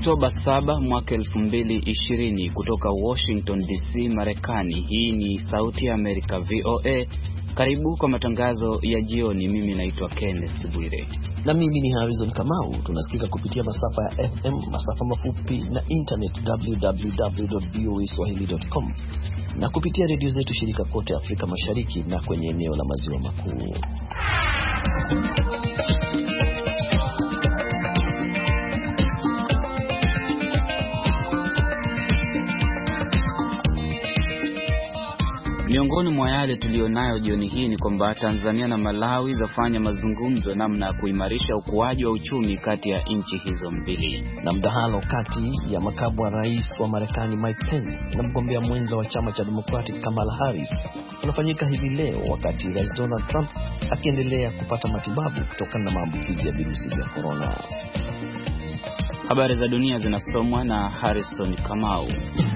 Oktoba 7 mwaka 2020 kutoka Washington DC, Marekani. Hii ni Sauti ya Amerika VOA. Karibu kwa matangazo ya jioni. Mimi naitwa Kenneth Bwire. Na mimi ni Harrison Kamau. Tunasikika kupitia masafa ya FM, masafa mafupi na internet www.voaswahili.com na kupitia redio zetu shirika kote Afrika Mashariki na kwenye eneo la Maziwa Makuu. Miongoni mwa yale tulionayo jioni hii ni kwamba Tanzania na Malawi zafanya mazungumzo namna ya kuimarisha ukuaji wa uchumi kati ya nchi hizo mbili. Na mdahalo kati ya makamu wa rais wa Marekani Mike Pence na mgombea mwenza wa chama cha Democratic Kamala Harris unafanyika hivi leo wakati Rais Donald Trump akiendelea kupata matibabu kutokana na maambukizi ya virusi vya corona. Habari za dunia zinasomwa na Harrison Kamau.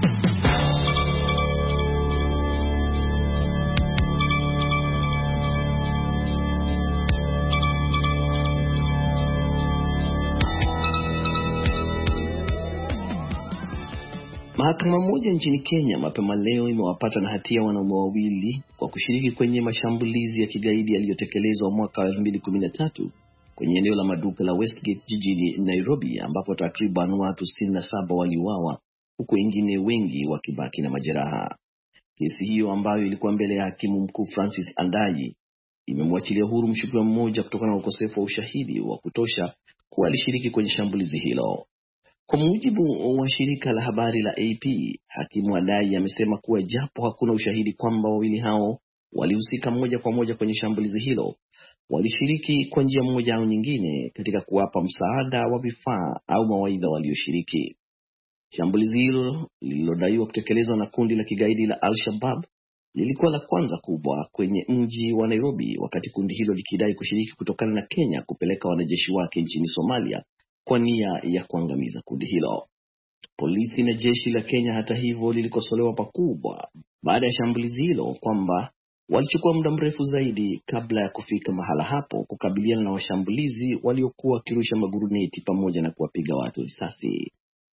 Mahakama moja nchini Kenya mapema leo imewapata na hatia wanaume wawili kwa kushiriki kwenye mashambulizi ya kigaidi yaliyotekelezwa mwaka 2013 kwenye eneo la maduka la Westgate jijini Nairobi, ambapo takriban watu 67 waliuawa huku wengine wengi wakibaki na majeraha. Kesi hiyo ambayo ilikuwa mbele ya hakimu mkuu Francis Andai imemwachilia huru mshukiwa mmoja kutokana na ukosefu wa ushahidi wa kutosha kuwa alishiriki kwenye shambulizi hilo. Kwa mujibu wa shirika la habari la AP, hakimu Adai amesema kuwa japo hakuna ushahidi kwamba wawili hao walihusika moja kwa moja kwenye shambulizi hilo, walishiriki kwa njia moja au nyingine katika kuwapa msaada wa vifaa au mawaidha walioshiriki. Shambulizi hilo lililodaiwa kutekelezwa na kundi la kigaidi la Al-Shabaab lilikuwa la kwanza kubwa kwenye mji wa Nairobi, wakati kundi hilo likidai kushiriki kutokana na Kenya kupeleka wanajeshi wake nchini Somalia kwa nia ya kuangamiza kundi hilo. Polisi na jeshi la Kenya hata hivyo lilikosolewa pakubwa baada ya shambulizi hilo kwamba walichukua muda mrefu zaidi kabla ya kufika mahala hapo kukabiliana na washambulizi waliokuwa wakirusha maguruneti pamoja na kuwapiga watu risasi.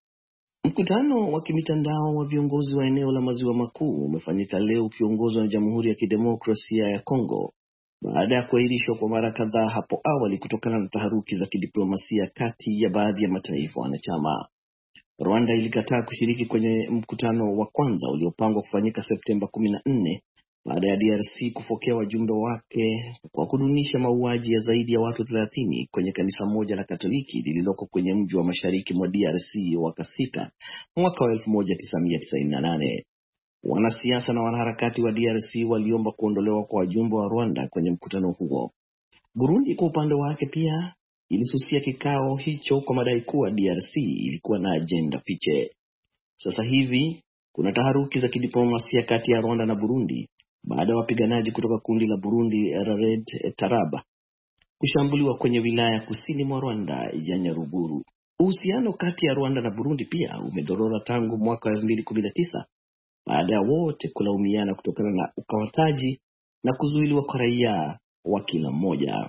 Mkutano wa kimitandao wa viongozi wa eneo la Maziwa Makuu umefanyika leo ukiongozwa na Jamhuri ya Kidemokrasia ya Kongo baada ya kuahirishwa kwa mara kadhaa hapo awali kutokana na taharuki za kidiplomasia kati ya baadhi ya mataifa wanachama. Rwanda ilikataa kushiriki kwenye mkutano wa kwanza uliopangwa kufanyika Septemba 14 baada ya DRC kufokea wajumbe wake kwa kudunisha mauaji ya zaidi ya watu 30 kwenye kanisa moja la Katoliki lililoko kwenye mji wa mashariki mwa DRC wa Kasika mwaka wa 1998. Wanasiasa na wanaharakati wa DRC waliomba kuondolewa kwa wajumbe wa Rwanda kwenye mkutano huo. Burundi kwa upande wake pia ilisusia kikao hicho kwa madai kuwa DRC ilikuwa na agenda fiche. Sasa hivi kuna taharuki za kidiplomasia kati ya Rwanda na Burundi baada ya wapiganaji kutoka kundi la Burundi Red Taraba kushambuliwa kwenye wilaya kusini mwa Rwanda ya Nyaruguru. Uhusiano kati ya Rwanda na Burundi pia umedorora tangu mwaka 2019 baada ya wote kulaumiana kutokana na ukawataji na kuzuiliwa kwa raia wa kila mmoja.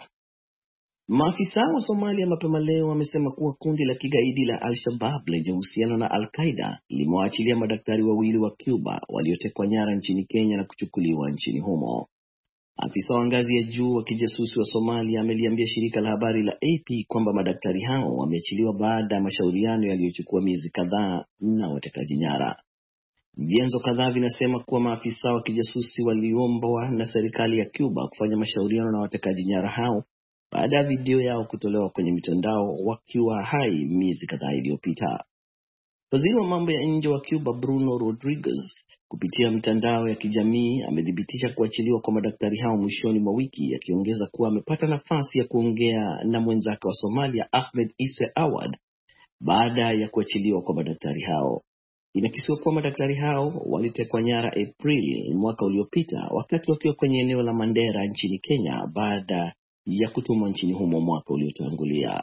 Maafisa wa Somalia mapema leo wamesema kuwa kundi la kigaidi la Al-Shabaab lenye uhusiano na Al-Qaeda limewaachilia madaktari wawili wa Cuba waliotekwa nyara nchini Kenya na kuchukuliwa nchini humo. Afisa wa ngazi ya juu wa kijasusi wa Somalia ameliambia shirika la habari la AP kwamba madaktari hao wameachiliwa baada ya mashauriano yaliyochukua miezi kadhaa na watekaji nyara. Vyanzo kadhaa vinasema kuwa maafisa wa kijasusi waliombwa na serikali ya Cuba kufanya mashauriano na watekaji nyara hao baada ya video yao kutolewa kwenye mitandao wakiwa hai miezi kadhaa iliyopita. Waziri wa mambo ya nje wa Cuba Bruno Rodriguez kupitia mitandao ya kijamii amethibitisha kuachiliwa kwa madaktari hao mwishoni mwa wiki, akiongeza kuwa amepata nafasi ya kuongea na mwenzake wa Somalia Ahmed Isse Awad baada ya kuachiliwa kwa madaktari hao. Inakisiwa kuwa madaktari hao walitekwa nyara Aprili mwaka uliopita wakati wakiwa kwenye eneo la Mandera nchini Kenya baada ya kutumwa nchini humo mwaka uliotangulia.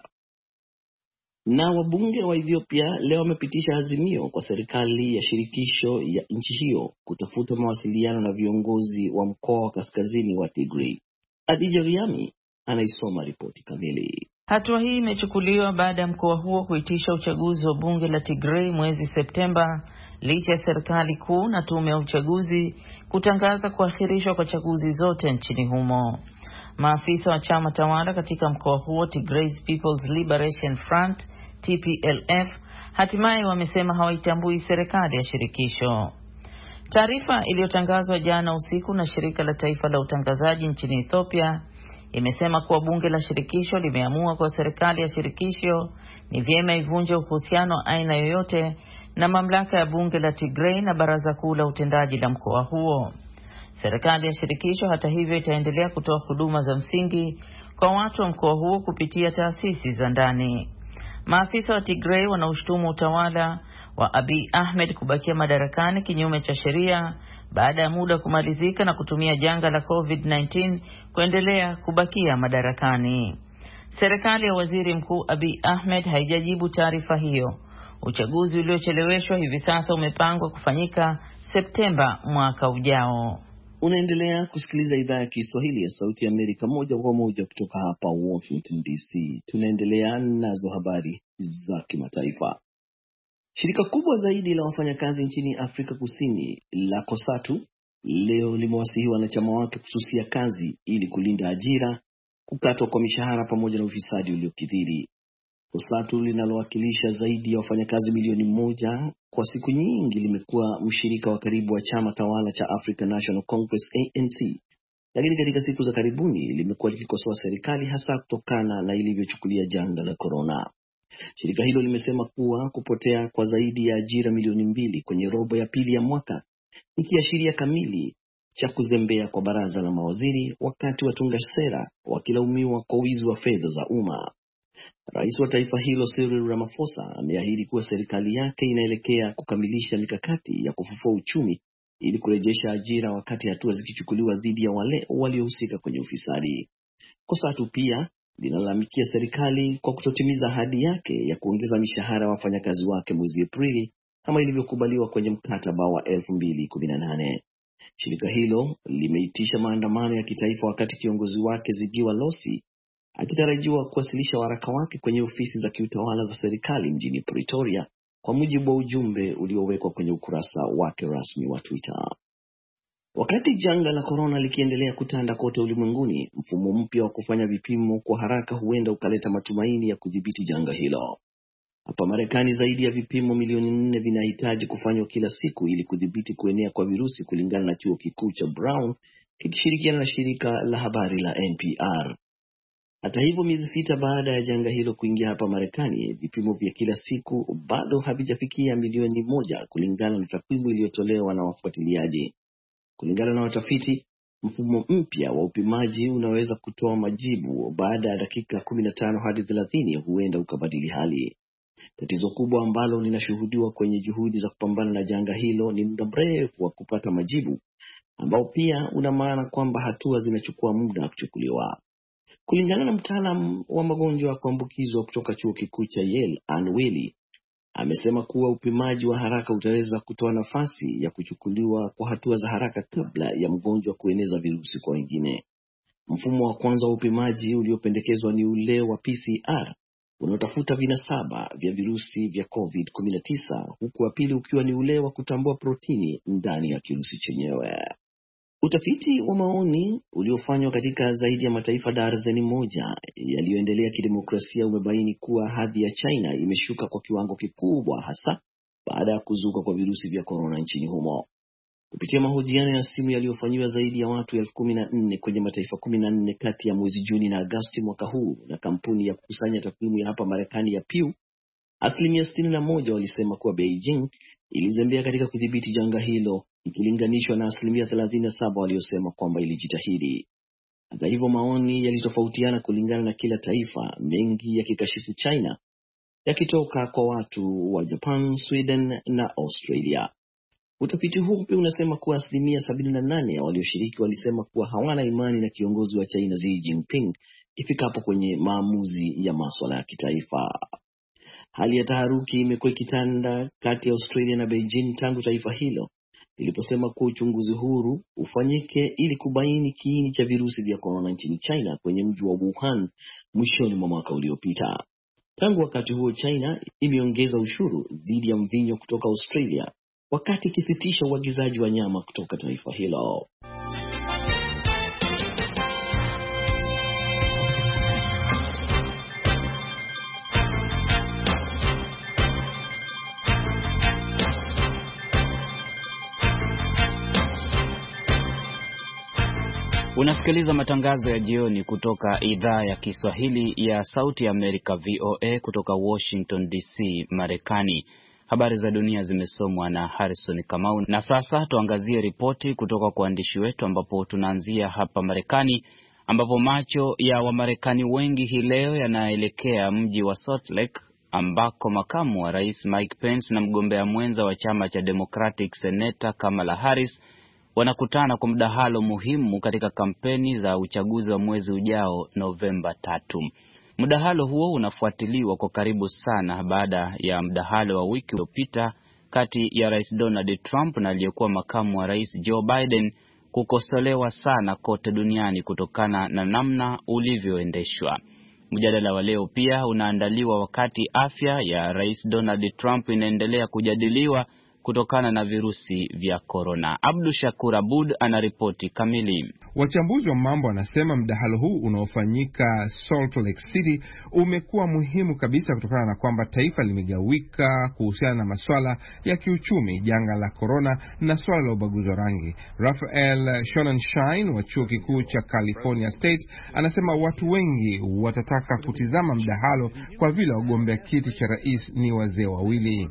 Na wabunge wa Ethiopia leo wamepitisha azimio kwa serikali ya shirikisho ya nchi hiyo kutafuta mawasiliano na viongozi wa mkoa wa kaskazini wa Tigray. Adija Riami anaisoma ripoti kamili. Hatua hii imechukuliwa baada ya mkoa huo kuitisha uchaguzi wa bunge la Tigray mwezi Septemba, licha ya serikali kuu na tume ya uchaguzi kutangaza kuahirishwa kwa chaguzi zote nchini humo. Maafisa wa chama tawala katika mkoa huo, Tigray People's Liberation Front TPLF, hatimaye wamesema hawaitambui serikali ya shirikisho. Taarifa iliyotangazwa jana usiku na shirika la taifa la utangazaji nchini Ethiopia imesema kuwa bunge la shirikisho limeamua kwa serikali ya shirikisho ni vyema ivunje uhusiano aina yoyote na mamlaka ya bunge la Tigray na baraza kuu la utendaji la mkoa huo. Serikali ya shirikisho hata hivyo itaendelea kutoa huduma za msingi kwa watu wa mkoa huo kupitia taasisi za ndani. Maafisa wa Tigray wanaushtumu utawala wa Abiy Ahmed kubakia madarakani kinyume cha sheria baada ya muda kumalizika na kutumia janga la COVID-19 kuendelea kubakia madarakani. Serikali ya Waziri Mkuu Abiy Ahmed haijajibu taarifa hiyo. Uchaguzi uliocheleweshwa hivi sasa umepangwa kufanyika Septemba mwaka ujao. Unaendelea kusikiliza idhaa ya Kiswahili ya Sauti ya Amerika moja kwa moja kutoka hapa Washington DC. Tunaendelea nazo habari za kimataifa. Shirika kubwa zaidi la wafanyakazi nchini Afrika Kusini la COSATU leo limewasihi wanachama wake kususia kazi ili kulinda ajira, kukatwa kwa mishahara pamoja na ufisadi uliokithiri. COSATU linalowakilisha zaidi ya wafanyakazi milioni 1 kwa siku nyingi limekuwa mshirika wa karibu wa chama tawala cha African National Congress ANC, lakini katika siku za karibuni limekuwa likikosoa serikali hasa kutokana na ilivyochukulia janga la corona. Shirika hilo limesema kuwa kupotea kwa zaidi ya ajira milioni 2 kwenye robo ya pili ya mwaka ni kiashiria kamili cha kuzembea kwa baraza la mawaziri, wakati watunga sera wakilaumiwa kwa wizi wa fedha za umma. Rais wa taifa hilo Cyril Ramaphosa ameahidi kuwa serikali yake inaelekea kukamilisha mikakati ya kufufua uchumi ili kurejesha ajira, wakati hatua zikichukuliwa dhidi ya wale waliohusika kwenye ufisadi. COSATU pia linalalamikia serikali kwa kutotimiza ahadi yake ya kuongeza mishahara wafanyakazi wake mwezi Aprili kama ilivyokubaliwa kwenye mkataba wa 2018. Shirika hilo limeitisha maandamano ya kitaifa wakati kiongozi wake Zigiwa Losi akitarajiwa kuwasilisha waraka wake kwenye ofisi za kiutawala za serikali mjini Pretoria, kwa mujibu wa ujumbe uliowekwa kwenye ukurasa wake rasmi wa Twitter. Wakati janga la corona likiendelea kutanda kote ulimwenguni, mfumo mpya wa kufanya vipimo kwa haraka huenda ukaleta matumaini ya kudhibiti janga hilo. Hapa Marekani zaidi ya vipimo milioni 4 vinahitaji kufanywa kila siku ili kudhibiti kuenea kwa virusi, kulingana na chuo kikuu cha Brown kikishirikiana na shirika la habari la NPR. Hata hivyo, miezi 6 baada ya janga hilo kuingia hapa Marekani, vipimo vya kila siku bado havijafikia milioni 1 kulingana na takwimu iliyotolewa na wafuatiliaji. Kulingana na watafiti, mfumo mpya wa upimaji unaweza kutoa majibu baada ya dakika 15 hadi 30, huenda ukabadili hali. Tatizo kubwa ambalo linashuhudiwa kwenye juhudi za kupambana na janga hilo ni muda mrefu wa kupata majibu, ambao pia una maana kwamba hatua zinachukua muda kuchukuliwa. Kulingana na mtaalamu wa magonjwa ya kuambukizwa kutoka chuo kikuu cha Yale, Ann Whaley, amesema kuwa upimaji wa haraka utaweza kutoa nafasi ya kuchukuliwa kwa hatua za haraka kabla ya mgonjwa kueneza virusi kwa wengine. Mfumo wa kwanza wa upimaji uliopendekezwa ni ule wa PCR unaotafuta vinasaba vya virusi vya COVID-19, huku wa pili ukiwa ni ule wa kutambua protini ndani ya kirusi chenyewe. Utafiti wa maoni uliofanywa katika zaidi ya mataifa darzeni 1 yaliyoendelea kidemokrasia umebaini kuwa hadhi ya China imeshuka kwa kiwango kikubwa, hasa baada ya kuzuka kwa virusi vya corona nchini humo. Kupitia mahojiano ya simu yaliyofanywa zaidi ya watu 14,000 kwenye mataifa 14 kati ya mwezi Juni na Agosti mwaka huu na kampuni ya kukusanya takwimu ya hapa Marekani ya Pew, asilimia 61 walisema kuwa Beijing ilizembea katika kudhibiti janga hilo, ikilinganishwa na asilimia 37 waliosema kwamba ilijitahidi. Hata hivyo, maoni yalitofautiana kulingana na kila taifa, mengi yakikashifu China, yakitoka kwa watu wa Japan, Sweden na Australia. Utafiti huu pia unasema kuwa asilimia 78 ya walioshiriki walisema kuwa hawana imani na kiongozi wa China Xi Jinping ifikapo kwenye maamuzi ya masuala ya kitaifa. Hali ya taharuki imekuwa ikitanda kati ya Australia na Beijing tangu taifa hilo liliposema kuwa uchunguzi huru ufanyike ili kubaini kiini cha virusi vya korona nchini China kwenye mji wa Wuhan mwishoni mwa mwaka uliopita. Tangu wakati huo, China imeongeza ushuru dhidi ya mvinyo kutoka Australia, wakati ikisitisha uagizaji wa nyama kutoka taifa hilo. Unasikiliza matangazo ya jioni kutoka idhaa ya Kiswahili ya Sauti ya Amerika VOA kutoka Washington DC, Marekani. Habari za dunia zimesomwa na Harrison Kamau. Na sasa tuangazie ripoti kutoka kwa waandishi wetu, ambapo tunaanzia hapa Marekani, ambapo macho ya Wamarekani wengi hii leo yanaelekea mji wa Salt Lake, ambako makamu wa rais Mike Pence na mgombea mwenza wa chama cha Democratic Senator Kamala Harris wanakutana kwa mdahalo muhimu katika kampeni za uchaguzi wa mwezi ujao Novemba 3. Mdahalo huo unafuatiliwa kwa karibu sana baada ya mdahalo wa wiki uliopita kati ya Rais Donald Trump na aliyekuwa makamu wa rais Joe Biden kukosolewa sana kote duniani kutokana na namna ulivyoendeshwa. Mjadala wa leo pia unaandaliwa wakati afya ya Rais Donald Trump inaendelea kujadiliwa kutokana na virusi vya korona. Abdu Shakur Abud anaripoti kamili. Wachambuzi wa mambo wanasema mdahalo huu unaofanyika Salt Lake City umekuwa muhimu kabisa kutokana na kwamba taifa limegawika kuhusiana na masuala ya kiuchumi, janga la korona na swala la ubaguzi wa rangi. Raphael Schonenstein wa chuo kikuu cha California State anasema watu wengi watataka kutizama mdahalo kwa vile wagombea kiti cha rais ni wazee wawili.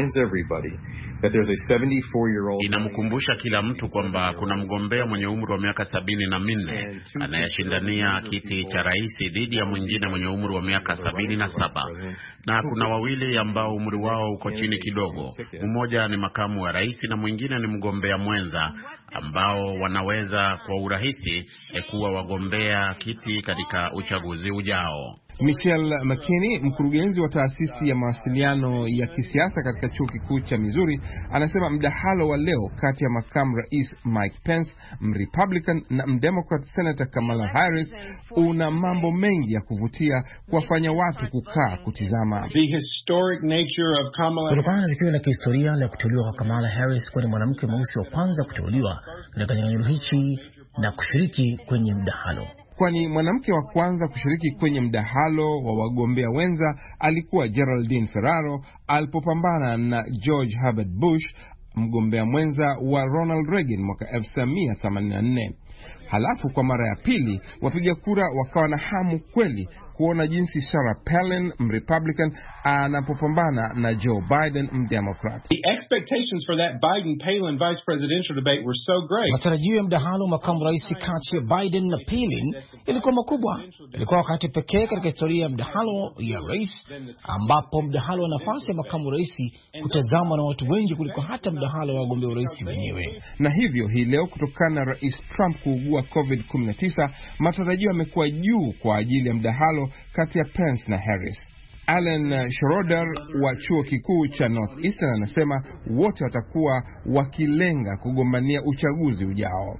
Inamkumbusha kila mtu kwamba kuna mgombea mwenye umri wa miaka 74 anayeshindania kiti cha rais dhidi ya mwingine mwenye umri wa miaka 77, na kuna wawili ambao umri wao uko chini kidogo. Mmoja ni makamu wa rais na mwingine ni mgombea mwenza, ambao wanaweza kwa urahisi kuwa wagombea kiti katika uchaguzi ujao. Michelle McKinney, mkurugenzi wa taasisi ya mawasiliano ya kisiasa katika chuo kikuu cha Missouri, anasema mdahalo wa leo kati ya makamu rais Mike Pence, Republican, na Democrat Senator Kamala Harris una mambo mengi ya kuvutia kuwafanya watu kukaa kutizama. Kutokana na tukio la kihistoria la kuteuliwa kwa Kamala Harris kuwa ni mwanamke mweusi wa kwanza kuteuliwa katika kinyang'anyiro hichi na kushiriki kwenye mdahalo, kwani mwanamke wa kwanza kushiriki kwenye mdahalo wa wagombea wenza alikuwa Geraldine Ferraro alipopambana na George Herbert Bush, mgombea mwenza wa Ronald Reagan mwaka 1984. Halafu kwa mara ya pili wapiga kura wakawa na hamu kweli kuona jinsi Sarah Palin, Republican, anapopambana na Joe Biden, Democrat. The expectations for that Biden-Palin vice presidential debate were so great. Matarajio ya mdahalo makamu rais kati ya Biden na Palin ilikuwa makubwa. Ilikuwa wakati pekee katika historia ya mdahalo ya rais ambapo mdahalo wa nafasi ya makamu rais kutazamwa na watu wengi kuliko hata mdahalo wa wagombea urais wenyewe. Na hivyo hii leo kutokana na Rais Trump kuugua COVID-19, matarajio yamekuwa juu kwa ajili ya mdahalo kati ya Pence na Harris. Alan Schroeder wa chuo kikuu cha Northeastern anasema wote watakuwa wakilenga kugombania uchaguzi ujao.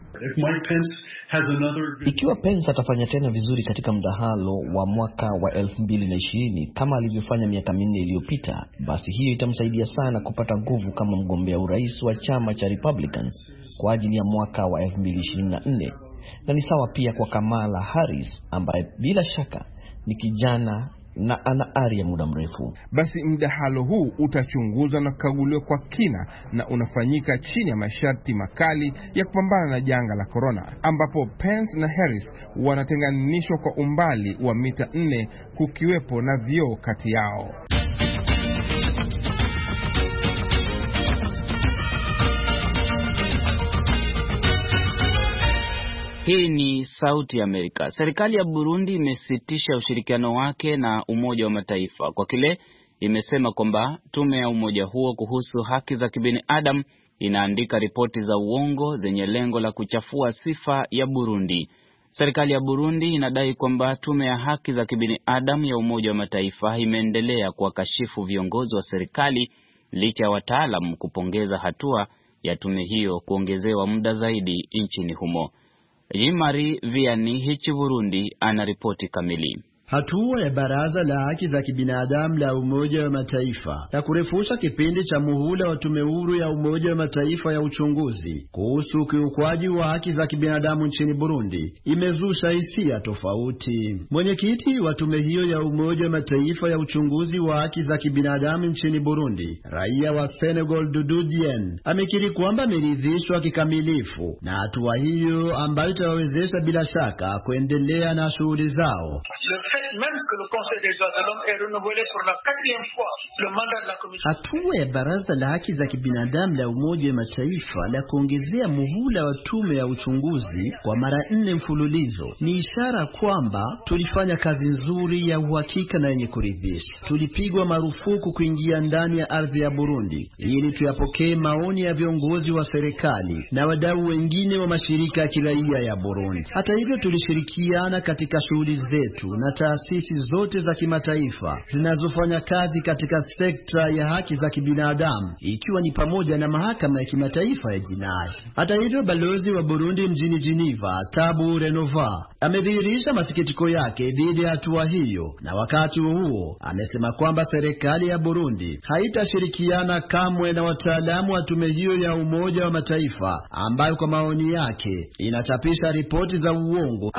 Ikiwa Pence atafanya tena vizuri katika mdahalo wa mwaka wa 2020 kama alivyofanya miaka 4 iliyopita, basi hiyo itamsaidia sana kupata nguvu kama mgombea urais wa chama cha Republicans kwa ajili ya mwaka wa 2024. Na ni sawa pia kwa Kamala Harris ambaye bila shaka ni kijana na ana ari ya muda mrefu. Basi mdahalo huu utachunguzwa na kukaguliwa kwa kina na unafanyika chini ya masharti makali ya kupambana na janga la corona, ambapo Pence na Harris wanatenganishwa kwa umbali wa mita 4 kukiwepo na vioo kati yao. Hii ni Sauti ya Amerika. Serikali ya Burundi imesitisha ushirikiano wake na Umoja wa Mataifa kwa kile imesema kwamba tume ya umoja huo kuhusu haki za kibinadamu inaandika ripoti za uongo zenye lengo la kuchafua sifa ya Burundi. Serikali ya Burundi inadai kwamba tume ya haki za kibinadamu ya Umoja wa Mataifa imeendelea kuwakashifu viongozi wa serikali licha ya wataalamu kupongeza hatua ya tume hiyo kuongezewa muda zaidi nchini humo. Jean-Marie Vianney hichi Burundi anaripoti kamili. Hatua ya Baraza la Haki za Kibinadamu la Umoja wa Mataifa ya kurefusha kipindi cha muhula wa tume huru ya Umoja wa Mataifa ya uchunguzi kuhusu ukiukwaji wa haki za kibinadamu nchini Burundi imezusha hisia tofauti. Mwenyekiti wa tume hiyo ya Umoja wa Mataifa ya uchunguzi wa haki za kibinadamu nchini Burundi, raia wa Senegal Dudu Dieng, amekiri kwamba ameridhishwa kikamilifu na hatua hiyo ambayo itawawezesha bila shaka kuendelea na shughuli zao. Hatua ya Baraza la Haki za Kibinadamu la Umoja wa Mataifa la kuongezea muhula wa tume ya uchunguzi kwa mara 4 mfululizo ni ishara kwamba tulifanya kazi nzuri ya uhakika na yenye kuridhisha. Tulipigwa marufuku kuingia ndani ya ardhi ya Burundi ili tuyapokee maoni ya viongozi wa serikali na wadau wengine wa mashirika ya kiraia ya Burundi. Hata hivyo, tulishirikiana katika shughuli zetu na taasisi zote za kimataifa zinazofanya kazi katika sekta ya haki za kibinadamu, ikiwa ni pamoja na mahakama ya kimataifa ya jinai. Hata hivyo, balozi wa Burundi mjini Geneva, Tabu Renova, amedhihirisha masikitiko yake dhidi ya hatua hiyo, na wakati huo amesema kwamba serikali ya Burundi haitashirikiana kamwe na wataalamu wa tume hiyo ya Umoja wa Mataifa ambayo kwa maoni yake inachapisha ripoti za uongo.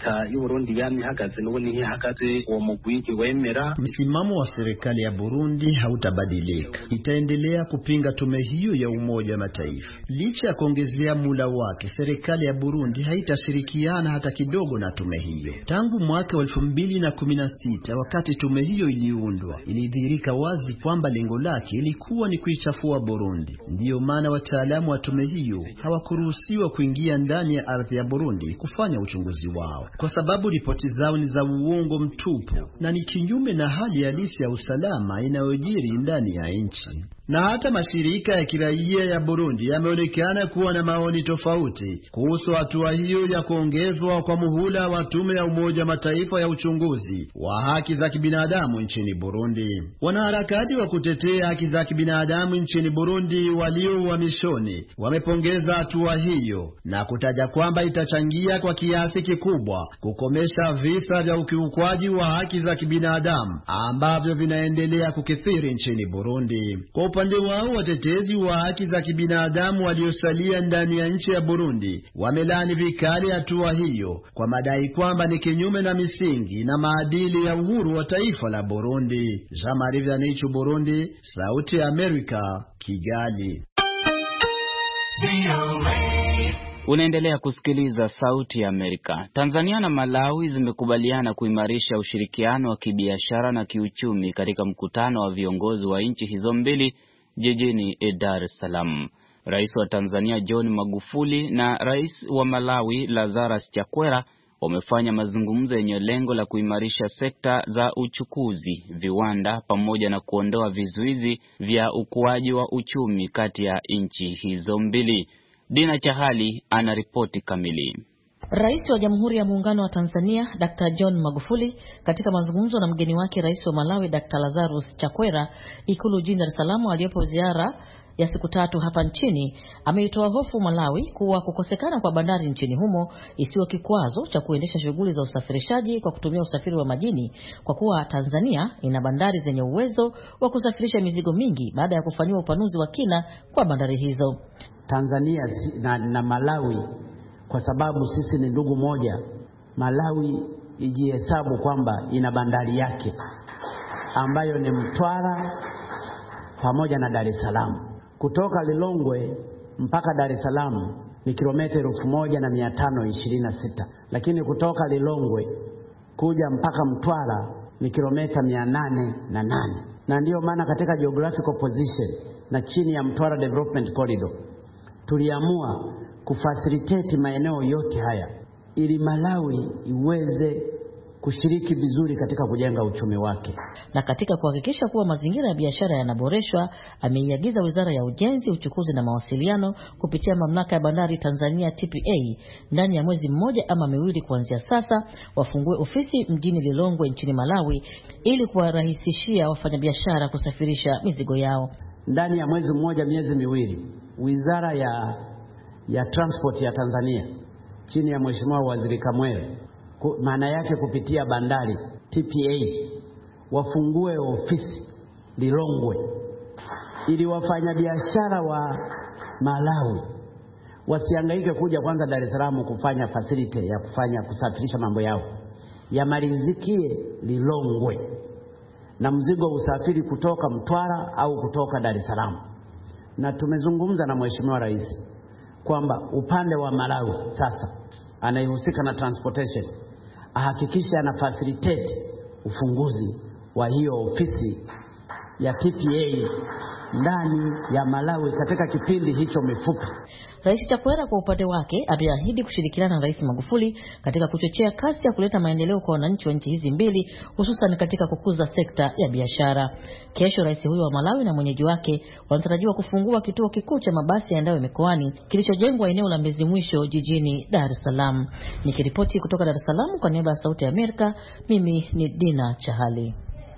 Msimamo wa serikali ya Burundi hautabadilika. Itaendelea kupinga tume hiyo ya Umoja wa Mataifa. Licha ya kuongezea muda wake, serikali ya Burundi haitashirikiana hata kidogo na tume hiyo. Tangu mwaka 2016 wakati tume hiyo iliundwa, ilidhihirika wazi kwamba lengo lake ilikuwa ni kuichafua Burundi. Ndiyo maana wataalamu wa tume hiyo hawakuruhusiwa kuingia ndani ya ardhi ya Burundi kufanya uchunguzi wao, kwa sababu ripoti zao ni za uongo mtupu na ni kinyume na hali halisi ya usalama inayojiri ndani ya nchi. Na hata mashirika ya kiraia ya Burundi yameonekana kuwa na maoni tofauti kuhusu hatua hiyo ya kuongezwa kwa muhula wa tume ya Umoja Mataifa ya uchunguzi wa haki za kibinadamu nchini Burundi. Wanaharakati wa kutetea haki za kibinadamu nchini Burundi walio uhamishoni wamepongeza hatua hiyo na kutaja kwamba itachangia kwa kiasi kikubwa kukomesha visa vya ukiukwaji wa haki za kibinadamu ambavyo vinaendelea kukithiri nchini Burundi. Kwa upande wao, watetezi wa haki za kibinadamu waliosalia ndani ya nchi ya Burundi wamelani vikali hatua hiyo kwa madai kwamba ni kinyume na misingi na maadili ya uhuru wa taifa la Burundi. Jean-Marie Vianney, Burundi, Sauti ya Amerika, Kigali. Unaendelea kusikiliza Sauti ya Amerika. Tanzania na Malawi zimekubaliana kuimarisha ushirikiano wa kibiashara na kiuchumi katika mkutano wa viongozi wa nchi hizo mbili jijini Dar es Salaam. Rais wa Tanzania John Magufuli na Rais wa Malawi Lazarus Chakwera wamefanya mazungumzo yenye lengo la kuimarisha sekta za uchukuzi, viwanda pamoja na kuondoa vizuizi vya ukuaji wa uchumi kati ya nchi hizo mbili. Dina Chahali anaripoti kamili. Rais wa Jamhuri ya Muungano wa Tanzania Dr. John Magufuli katika mazungumzo na mgeni wake Rais wa Malawi Dr. Lazarus Chakwera Ikulu jijini Dar es Salaam aliyepo ziara ya siku 3 hapa nchini, ameitoa hofu Malawi kuwa kukosekana kwa bandari nchini humo isiwe kikwazo cha kuendesha shughuli za usafirishaji kwa kutumia usafiri wa majini, kwa kuwa Tanzania ina bandari zenye uwezo wa kusafirisha mizigo mingi baada ya kufanywa upanuzi wa kina kwa bandari hizo. Tanzania na Malawi, kwa sababu sisi ni ndugu moja, Malawi ijihesabu kwamba ina bandari yake ambayo ni Mtwara pamoja na Dar es Salaam. Kutoka Lilongwe mpaka Dar es Salaam ni kilomita 1526, lakini kutoka Lilongwe kuja mpaka Mtwara ni kilomita 808. Na ndiyo maana katika geographical position na chini ya Mtwara Development Corridor tuliamua kufacilitate maeneo yote haya ili Malawi iweze kushiriki vizuri katika kujenga uchumi wake. Na katika kuhakikisha kuwa mazingira ya biashara yanaboreshwa, ameiagiza Wizara ya Ujenzi, Uchukuzi na Mawasiliano kupitia Mamlaka ya Bandari Tanzania TPA ndani ya mwezi mmoja ama miwili kuanzia sasa wafungue ofisi mjini Lilongwe nchini Malawi ili kuwarahisishia wafanyabiashara kusafirisha mizigo yao. ndani ya mwezi mmoja, miezi miwili, Wizara ya Transport ya Tanzania chini ya Mheshimiwa Waziri Kamwele, maana yake kupitia bandari TPA, wafungue ofisi Lilongwe ili wafanyabiashara wa Malawi wasihangaike kuja kwanza Dar es Salaam kufanya facility ya kusafirisha mambo yao, yamalizikie Lilongwe na mzigo usafiri kutoka Mtwara au kutoka Dar es Salaam. Na tumezungumza na Mheshimiwa Rais kwamba upande wa Malawi sasa anayehusika na transportation ahakikisha ana facilitate ufunguzi wa hiyo ofisi ya TPA ndani ya Malawi katika kipindi hicho mifupi. Rais Chakwera kwa upande wake ameahidi kushirikiana na Rais Magufuli katika kuchochea kasi ya kuleta maendeleo kwa wananchi wa nchi hizi mbili, hususan katika kukuza sekta ya biashara. Kesho rais huyo wa Malawi na mwenyeji wake wanatarajiwa kufungua kituo kikuu cha mabasi yaendayo mikoani kilichojengwa eneo la Mbezi Mwisho jijini Dar es Salaam. Nikiripoti kutoka Dar es Salaam kwa niaba ya Sauti ya Amerika, mimi ni Dina Chahali.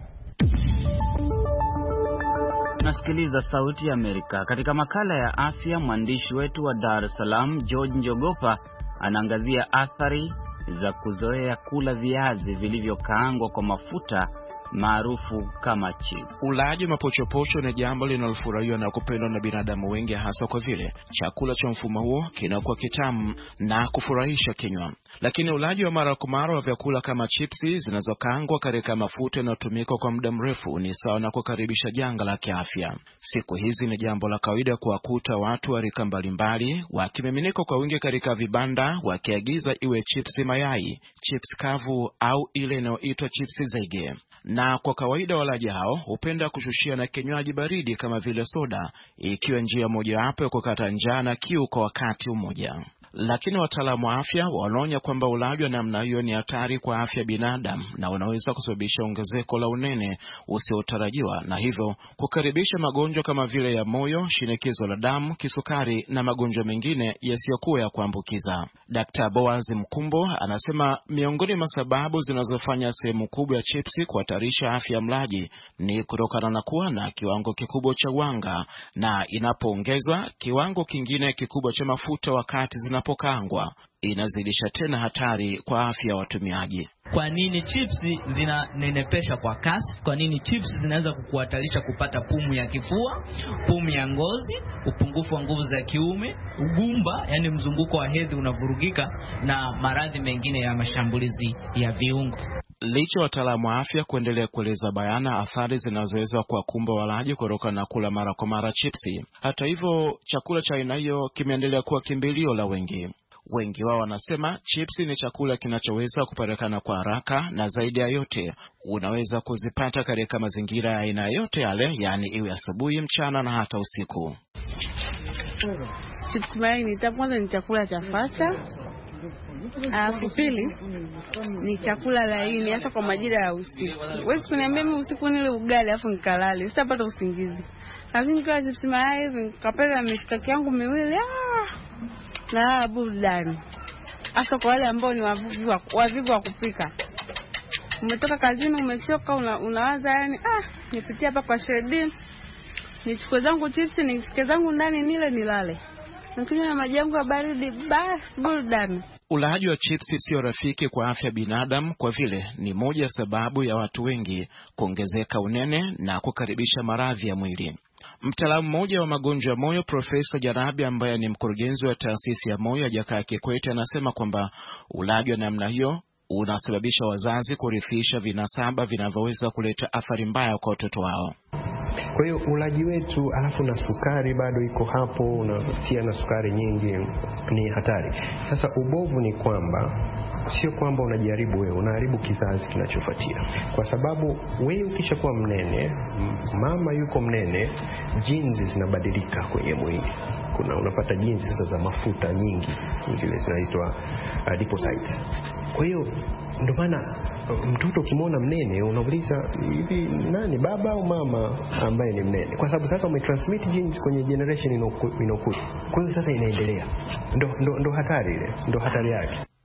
Nasikiliza Sauti ya Amerika. Katika makala ya afya, mwandishi wetu wa Dar es Salaam George Njogopa anaangazia athari za kuzoea kula viazi vilivyokaangwa kwa mafuta maarufu kama chips. Ulaji mapochopocho ni jambo linalofurahiwa na kupendwa na binadamu wengi, hasa kwa vile chakula cha mfumo huo kinakuwa kitamu na kufurahisha kinywa. Lakini ulaji wa mara kwa mara wa vyakula kama chipsi zinazokaangwa katika mafuta yanayotumika kwa muda mrefu ni sawa na kukaribisha janga la kiafya. Siku hizi ni jambo la kawaida kuwakuta watu wa rika mbalimbali wakimiminika kwa wingi katika vibanda wakiagiza iwe chipsi mayai, chips kavu au ile inayoitwa chipsi zege. Na kwa kawaida walaji hao hupenda kushushia na kinywaji baridi kama vile soda, ikiwa njia mojawapo ya kukata njaa na kiu kwa wakati mmoja. Lakini wataalamu wa afya wanaonya kwamba ulaji wa namna hiyo ni hatari kwa afya binadamu na unaweza kusababisha ongezeko la unene usiotarajiwa, na hivyo kukaribisha magonjwa kama vile ya moyo, shinikizo la damu, kisukari na magonjwa mengine yasiyokuwa ya kuambukiza. Dr. Boaz Mkumbo anasema miongoni mwa sababu zinazofanya sehemu kubwa ya chipsi kuhatarisha afya ya mlaji ni kutokana na kuwa na kiwango kikubwa cha wanga, na inapoongezwa kiwango kingine kikubwa cha mafuta wakati zinapokaangwa inazidisha tena hatari kwa afya ya watumiaji. Kwa nini chips zinanenepesha kwa kasi? Kwa nini chips zinaweza kukuhatarisha kupata pumu ya kifua, pumu ya ngozi, upungufu wa nguvu za kiume, ugumba, yani mzunguko wa hedhi unavurugika, na maradhi mengine ya mashambulizi ya viungo. Licha wataalamu wa afya kuendelea kueleza bayana athari zinazoweza kuwakumba walaji kutokana na kula mara kwa mara chipsi, hata hivyo chakula cha aina hiyo kimeendelea kuwa kimbilio la wengi. Wengi wao wanasema chipsi ni chakula kinachoweza kupatikana kwa haraka, na zaidi ya yote unaweza kuzipata katika mazingira ya aina yote yale, yani iwe asubuhi, mchana na hata usiku. Chips mayai ni chakula cha fasta. Pili ni chakula laini hasa kwa majira ya usiku. Wewe kuniambia mimi usiku nile ugali afu nikalale, sitapata usingizi. Lakini kwa chips mayai hivi nikapenda mishikaki yangu miwili, na burudani. Hasa kwa wale ambao ni wavivu wa kupika. Umetoka kazini umechoka, unawaza yani nipitie hapa kwa Shredin, nichukue zangu chips, nipike zangu ndani nile nilale. Nikinywa na maji yangu ya baridi, basi burudani. Ulaji wa chipsi sio rafiki kwa afya binadamu, kwa vile ni moja sababu ya watu wengi kuongezeka unene na kukaribisha maradhi ya mwili. Mtaalamu mmoja wa magonjwa ya moyo, Profesa Jarabi, ambaye ni mkurugenzi wa taasisi ya moyo ya Jakaya Kikwete, anasema kwamba ulaji wa namna hiyo unasababisha wazazi kurithisha vinasaba vinavyoweza kuleta athari mbaya kwa watoto wao. Kwa hiyo ulaji wetu alafu na sukari bado iko hapo, unatia na sukari nyingi, ni hatari. Sasa ubovu ni kwamba sio kwamba unajaribu wewe, unaharibu kizazi kinachofuatia. Kwa sababu wewe ukishakuwa mnene, mama yuko mnene, jinsi zinabadilika kwenye mwili. Unapata jinsi sasa za mafuta nyingi, zile zinaitwa adipocytes. Kwa hiyo ndio maana mtoto ukimwona mnene unauliza hivi nani, baba au mama ambaye ni mnene? Kwa sababu sasa umetransmit genes kwenye generation inayokuja. Kwa hiyo sasa inaendelea. Ndio hatari ile, ndio hatari yake.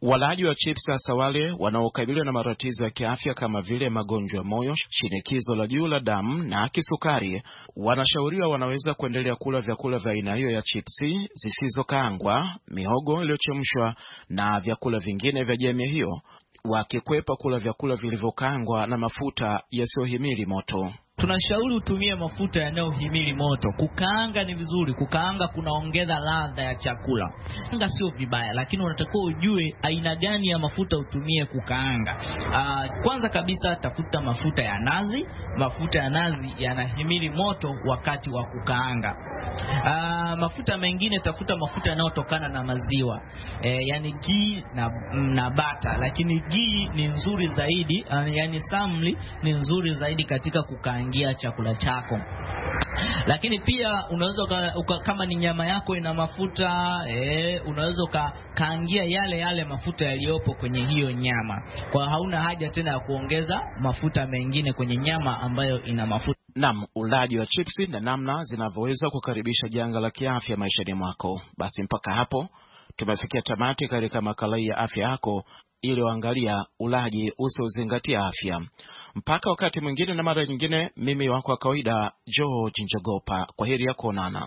Walaji wa chips, hasa wale wanaokabiliwa na matatizo ya kiafya kama vile magonjwa ya moyo, shinikizo la juu la damu na kisukari, wanashauriwa wanaweza kuendelea kula vyakula vya aina hiyo ya chipsi zisizokaangwa, mihogo iliyochemshwa na vyakula vingine vya jamii hiyo, wakikwepa kula vyakula vilivyokaangwa na mafuta yasiyohimili moto. Tunashauri utumie mafuta yanayohimili moto. Kukaanga ni vizuri, kukaanga kunaongeza ladha ya chakula. Kukaanga sio vibaya, lakini unatakiwa ujue aina gani ya mafuta utumie kukaanga. Kwanza kabisa tafuta mafuta ya nazi. Mafuta ya nazi yanahimili moto wakati wa kukaanga. Mafuta mengine tafuta mafuta yanayotokana na maziwa, yani ghee na bata, lakini ghee ni nzuri zaidi, yani samli ni nzuri zaidi katika kukaangia chakula chako. Lakini pia unaweza kama ni nyama yako ina mafuta, unaweza kaangia yale mafuta yaliyopo kwenye hiyo nyama. Kwa hauna haja tena ya kuongeza mafuta mengine kwenye nyama ambayo ina mafuta. Naam, ulaji wa chipsi na namna zinavyoweza kukaribisha janga la kiafya maishani mwako. Basi mpaka hapo tumefikia tamati katika makala ya afya yako iliyoangalia ulaji usiozingatia afya. Mpaka wakati mwingine na mara nyingine, mimi wako wa kawaida George Njogopa. Kwaheri ya kuonana.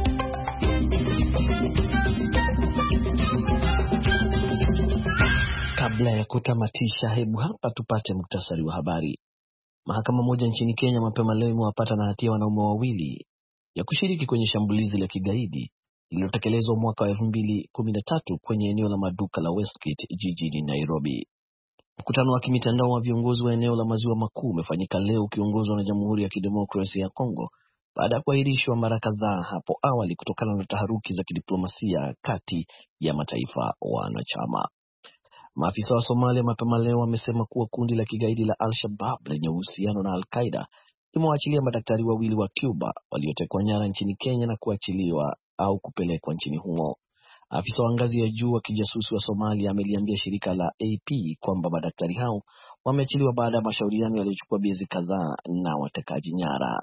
Kabla ya kutamatisha, hebu hapa tupate muktasari wa habari. Mahakama moja nchini Kenya mapema leo imewapata na hatia wanaume wawili ya kushiriki kwenye shambulizi la kigaidi lililotekelezwa mwaka wa 2013 kwenye eneo la maduka la Westgate jijini Nairobi. Mkutano wa kimitandao wa viongozi wa eneo la maziwa makuu umefanyika leo ukiongozwa na Jamhuri ya Kidemokrasia ya Kongo baada ya kuahirishwa mara kadhaa hapo awali kutokana na taharuki za kidiplomasia kati ya mataifa wanachama. Maafisa wa Somalia mapema leo wamesema kuwa kundi la kigaidi la Al-Shabaab lenye uhusiano na Al-Qaeda limewaachilia madaktari wawili wa Cuba waliotekwa nyara nchini Kenya na kuachiliwa au kupelekwa nchini humo. Afisa wa ngazi ya juu wa kijasusi wa Somalia ameliambia shirika la AP kwamba madaktari hao wameachiliwa baada ya mashauriano yaliyochukua miezi kadhaa na watekaji nyara.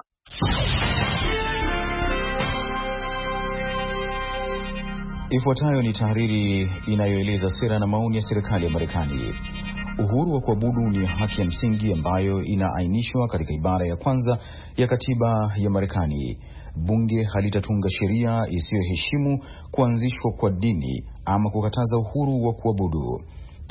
Ifuatayo ni tahariri inayoeleza sera na maoni ya serikali ya Marekani. Uhuru wa kuabudu ni haki ya msingi ambayo inaainishwa katika ibara ya kwanza ya katiba ya Marekani. Bunge halitatunga sheria isiyoheshimu kuanzishwa kwa dini ama kukataza uhuru wa kuabudu.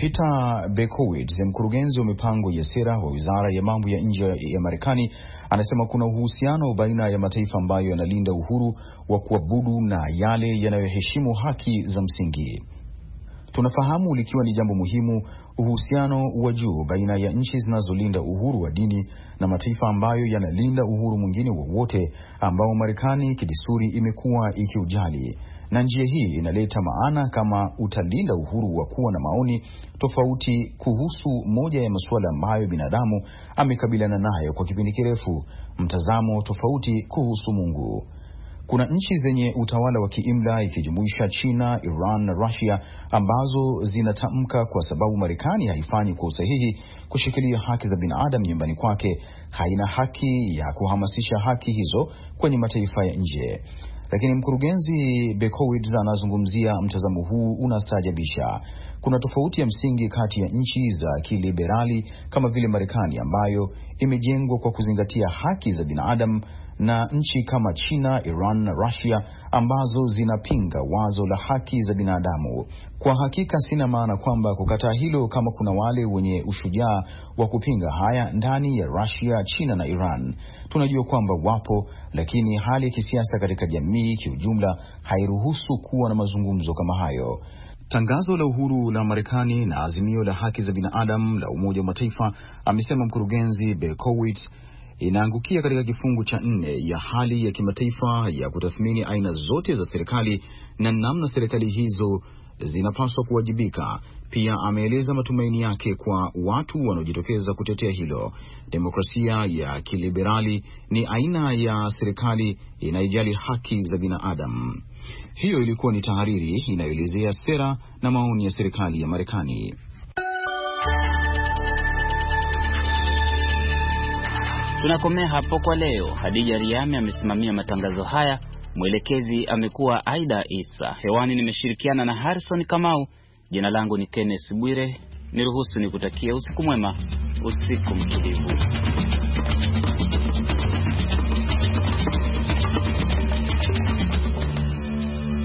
Peter Bekowitz, mkurugenzi wa mipango ya sera wa Wizara ya Mambo ya Nje ya Marekani, anasema kuna uhusiano baina ya mataifa ambayo yanalinda uhuru wa kuabudu na yale yanayoheshimu haki za msingi. Tunafahamu likiwa ni jambo muhimu uhusiano wa juu baina ya nchi zinazolinda uhuru wa dini na mataifa ambayo yanalinda uhuru mwingine wowote ambao Marekani kidesturi imekuwa ikiujali. Na njia hii inaleta maana kama utalinda uhuru wa kuwa na maoni tofauti kuhusu moja ya masuala ambayo binadamu amekabiliana nayo kwa kipindi kirefu, mtazamo tofauti kuhusu Mungu. Kuna nchi zenye utawala wa kiimla ikijumuisha China, Iran na Russia ambazo zinatamka kwa sababu Marekani haifanyi kwa usahihi kushikilia haki za binadamu nyumbani kwake, haina haki ya kuhamasisha haki hizo kwenye mataifa ya nje. Lakini mkurugenzi Bekowitz anazungumzia mtazamo huu unastaajabisha. Kuna tofauti ya msingi kati ya nchi za kiliberali kama vile Marekani ambayo imejengwa kwa kuzingatia haki za binadamu na nchi kama China, Iran na Russia ambazo zinapinga wazo la haki za binadamu. Kwa hakika sina maana kwamba kukataa hilo, kama kuna wale wenye ushujaa wa kupinga haya ndani ya Russia, China na Iran. Tunajua kwamba wapo, lakini hali ya kisiasa katika jamii kiujumla hairuhusu kuwa na mazungumzo kama hayo. Tangazo la uhuru la Marekani na azimio la haki za binadamu la Umoja wa Mataifa, amesema mkurugenzi Bekowitz, inaangukia katika kifungu cha 4 ya hali ya kimataifa ya kutathmini aina zote za serikali na namna serikali hizo zinapaswa kuwajibika. Pia ameeleza matumaini yake kwa watu wanaojitokeza kutetea hilo. Demokrasia ya kiliberali ni aina ya serikali inayojali haki za binadamu. Hiyo ilikuwa ni tahariri inayoelezea sera na maoni ya serikali ya Marekani. Tunakomea hapo kwa leo. Hadija Riami amesimamia matangazo haya. Mwelekezi amekuwa Aida Isa. Hewani nimeshirikiana na Harrison Kamau. Jina langu ni Kenneth Bwire, niruhusu nikutakia usiku mwema, usiku mtulivu.